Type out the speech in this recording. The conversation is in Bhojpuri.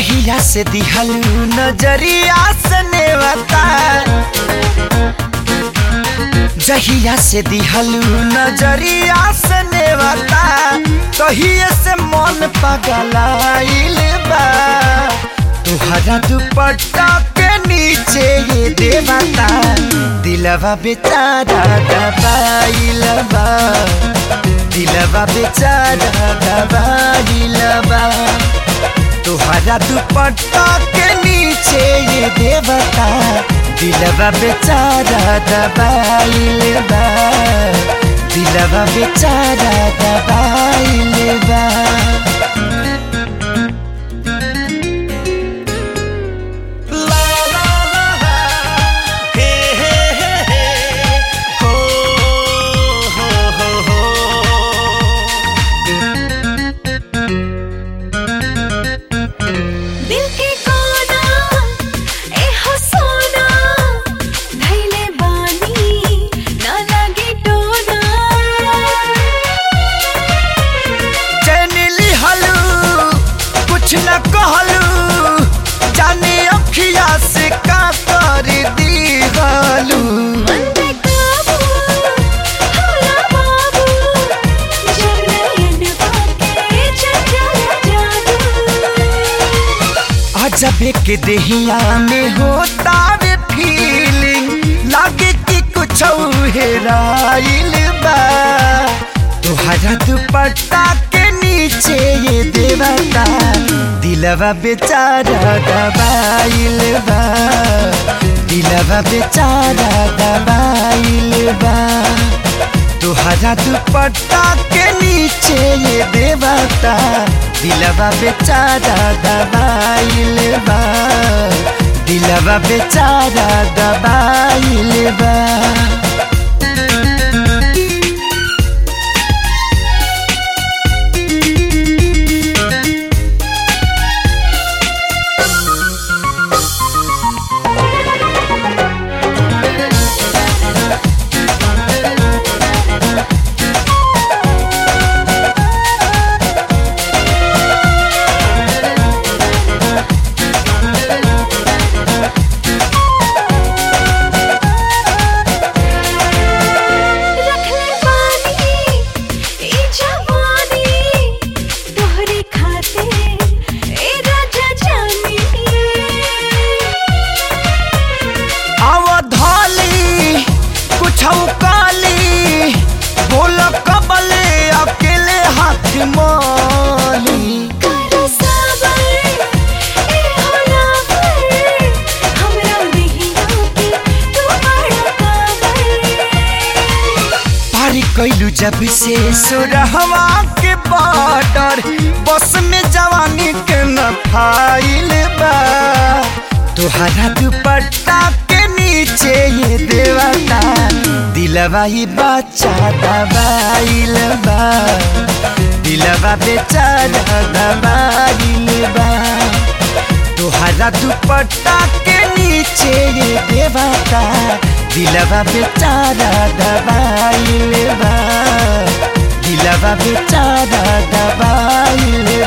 जहिया से दिहलू नजरिया से नेवता, जहिया से दिहलू नजरिया से नेवता, तहिए से मन पगलाइल बा। तुहरा दुपट्टा के नीचे ये देवता, दिलवा बेचारा दबाइल बा, दिलवा बेचारा दबाइल बा। तुहरा दुपट्टा के नीचे ये देवता, दिलवा बेचारा दबाइल बा, दिलवा बेचारा दबाइल बा। न कहलू जाने अखिया से का कर दीवालू, अजबे के देहिया में होता वे फीलिंग, लागे कि कुछ हेराइल बा। तुहरा दुपट्टा के नीचे ये देवता, दिलवा बेचारा दबाइल बा, दिलवा बेचारा दबाइल बा। तुहरा दुपट्टा के नीचे ये देवता, दिलवा बेचारा दबाइल बा, दिलवा बेचारा दबाइल बा। बोला कबले अकेले हाथ माली, पारी कैलू जब से सुरहवा के बॉर्डर, बस में जवानी के न फाइल बा। तुहरा दुपट्टा के नीचे ये देवता, दिलवा ही बच्चा दबाइल बा, दिलवा बेचारा दबाइल बा। तुहरा दुपट्टा के नीचे ये देवता, दिलवा बेचारा दबाइल बा, दिलवा बेचारा दबाइल